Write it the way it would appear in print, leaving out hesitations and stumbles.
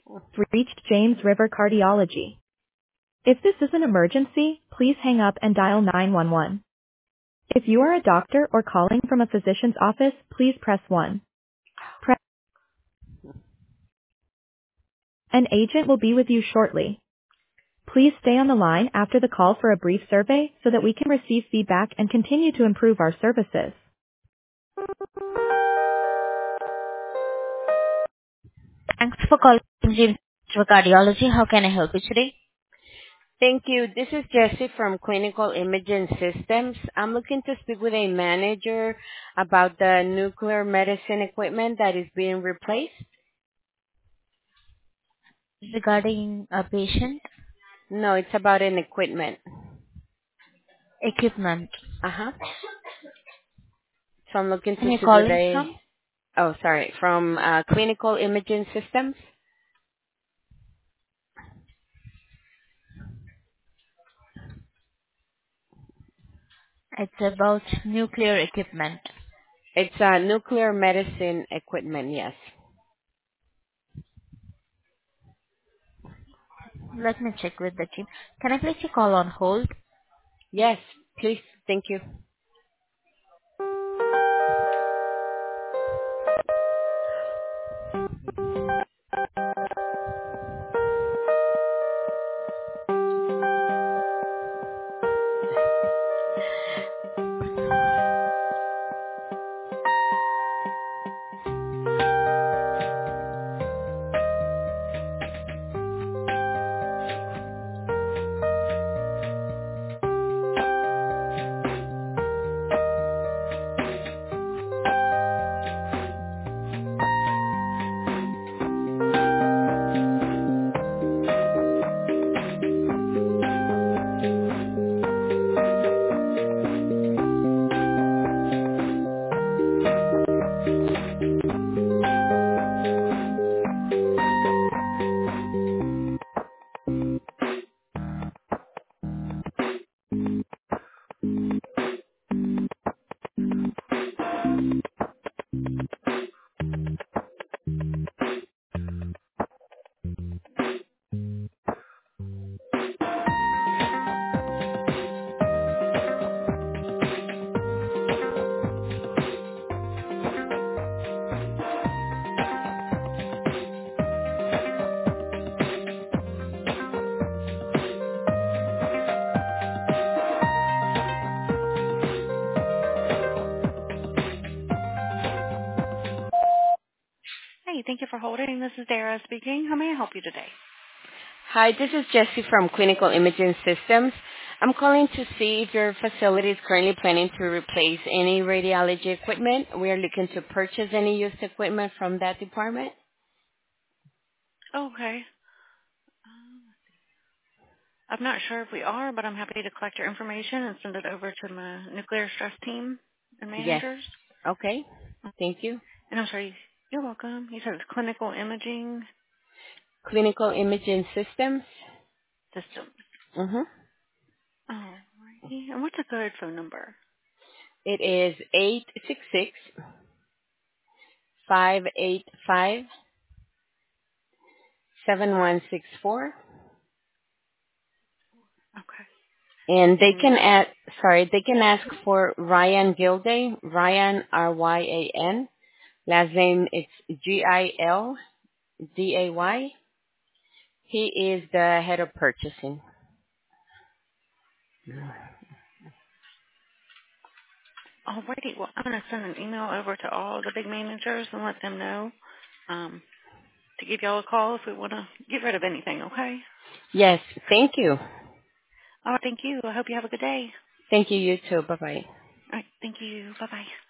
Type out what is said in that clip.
Reached James River Cardiology. If this is an emergency, please hang up and dial 911. If you are a doctor or calling from a physician's office, please press 1. Press. An agent will be with you shortly. Please stay on the line after the call for a brief survey so that we can receive feedback and continue to improve our services. Thanks for calling James River Cardiology. How can I help you today? Thank you. This is Jessie from Clinical Imaging Systems. I'm looking to speak with a manager about the nuclear medicine equipment that is being replaced. Regarding a patient No, it's about an equipment. equipment. Uh-huh. So I'm looking And to you're speak with calling from? from Clinical Imaging Systems. It's about nuclear equipment. It's nuclear medicine equipment, yes. Let me check with the team. Can I place your call on hold? Yes, please. Thank you. Hey, thank you for holding. This is Dara speaking. How may I help you today? Hi, this is Jessie from Clinical Imaging Systems. I'm calling to see if your facility is currently planning to replace any radiology equipment. We are looking to purchase any used equipment from that department. Okay. I'm not sure if we are, but I'm happy to collect your information and send it over to my nuclear stress team and Yes. managers. Okay. Thank you. And I'm sorry, you're welcome. You said it's clinical imaging Clinical Imaging Systems. systems. Mm-hmm. Alrighty. And what's a good phone number? It is 866-585-7164. Okay. And they And can they can ask for Ryan Gilday, Ryan, R-Y-A-N. Last name it's Gilday. He is the head of purchasing. alrighty. Well, I'm going to send an email over to all the big managers and let them know to give y'all a call if we want to get rid of anything, okay? Yes, thank you. All right, thank you. I hope you have a good day. Thank you, you too. Bye-bye. All right, thank you. Bye-bye.